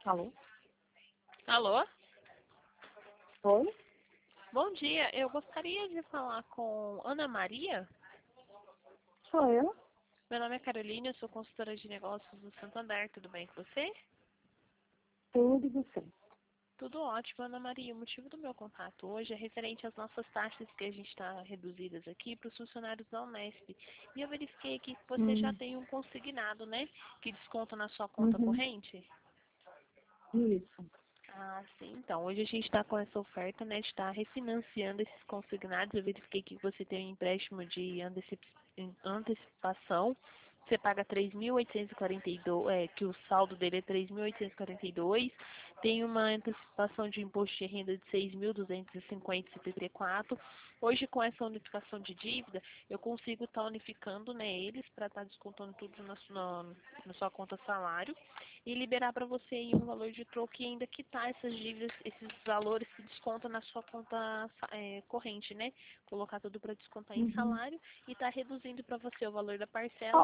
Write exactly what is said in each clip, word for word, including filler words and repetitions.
Alô? Alô? Oi? Bom dia, eu gostaria de falar com Ana Maria. Sou eu? Meu nome é Carolina, eu sou consultora de negócios do Santander, tudo bem com você? Tudo e você? Tudo ótimo, Ana Maria. O motivo do meu contato hoje é referente às nossas taxas que a gente está reduzidas aqui para os funcionários da Unesp. E eu verifiquei aqui que você já Hum, tem um consignado, né? Que desconta na sua conta uhum, corrente. isso. Ah, sim. Então, hoje a gente está com essa oferta, né, de estar refinanciando esses consignados. Eu verifiquei que você tem um empréstimo de antecip- em- antecipação. Você paga três mil oitocentos e quarenta e dois, é, que o saldo dele é três mil oitocentos e quarenta e dois. Tem uma antecipação de imposto de renda de seis mil duzentos e cinquenta e setenta e quatro. Hoje, com essa unificação de dívida, eu consigo estar unificando, né, eles para estar descontando tudo na sua, na sua conta salário e liberar para você aí um valor de troco e ainda quitar essas dívidas, esses valores que descontam na sua conta é, corrente, né? Colocar tudo para descontar em Uhum. salário e tá reduzindo para você o valor da Ó, parcela.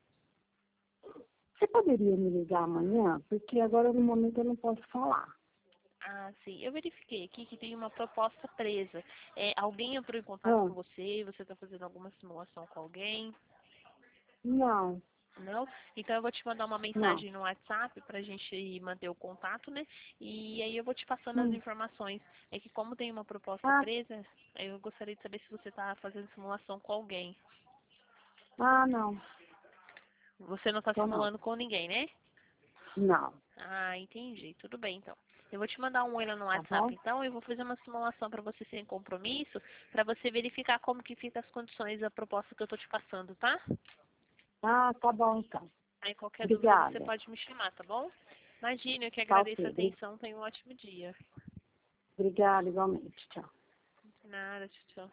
você poderia me ligar amanhã? Porque agora no momento eu não posso falar. Ah, sim. Eu verifiquei aqui que tem uma proposta presa. É, alguém entrou em contato Ah, com você? Você está fazendo alguma simulação com alguém? não, Não? Então eu vou te mandar uma não. mensagem no WhatsApp pra gente manter o contato, né? E aí eu vou te passando as Hum. informações. É que como tem uma proposta Ah, presa, eu gostaria de saber se você tá fazendo simulação com alguém. ah, não. Você não tá Tô não. simulando com ninguém, né? Não, Ah, entendi. Tudo bem, então. Eu vou te mandar um oi lá no tá WhatsApp, bom? então, e vou fazer uma simulação para você sem compromisso, para você verificar como que fica as condições da proposta que eu tô te passando, tá? Ah, tá bom então. Aí qualquer dúvida você Obrigada. pode me chamar, tá bom? Imagina, eu que Tá agradeço a ok. Obri- atenção. Tenha um ótimo dia. Obrigada igualmente. Tchau. Nada, tchau, tchau.